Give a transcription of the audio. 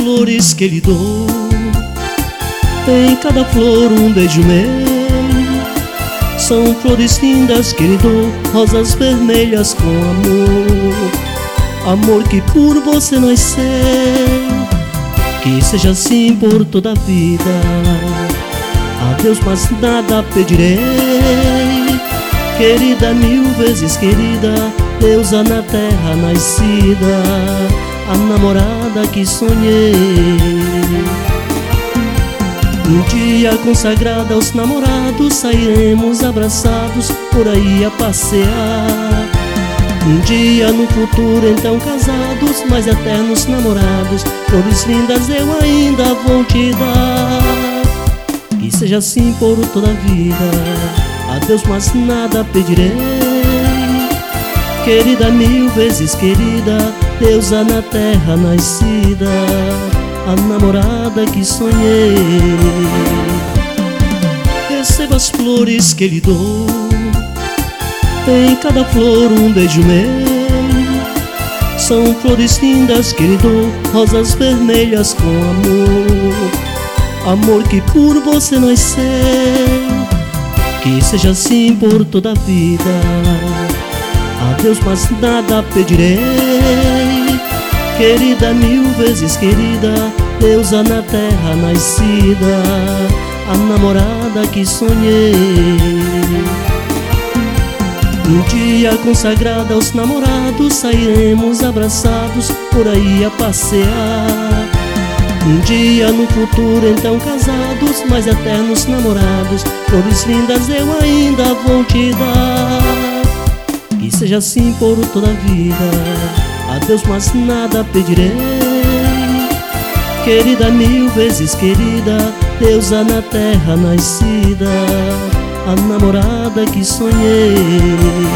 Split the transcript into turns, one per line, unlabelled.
flores que lhe dou, em cada flor um beijo meu. São flores lindas que lhe dou, rosas vermelhas com amor. Amor que por você nasceu, que seja assim por toda a vida. A Deus mais nada pedirei, querida, mil vezes querida, deusa na terra nascida, a namorada que sonhei. Um dia consagrada aos namorados, sairemos abraçados por aí a passear. Um dia no futuro então casados, mais eternos namorados, flores lindas eu ainda vou te dar. Que seja assim por toda a vida, a Deus mais nada pedirei, querida, mil vezes querida, deusa na terra nascida, a namorada que sonhei. Receba as flores que lhe dou, em cada flor um beijo meu. São flores lindas que lhe dou, rosas vermelhas com amor. Amor que por você nasceu, que seja assim por toda a vida. A Deus mais nada pedirei, querida, mil vezes querida, deusa na terra nascida, a namorada que sonhei. Um dia consagrada aos namorados, sairemos abraçados por aí a passear. Um dia no futuro então casados, mais eternos namorados, flores lindas eu ainda vou te dar. Que seja assim por toda a vida, a Deus mais nada pedirei, querida, mil vezes querida, deusa na terra nascida, a namorada que sonhei.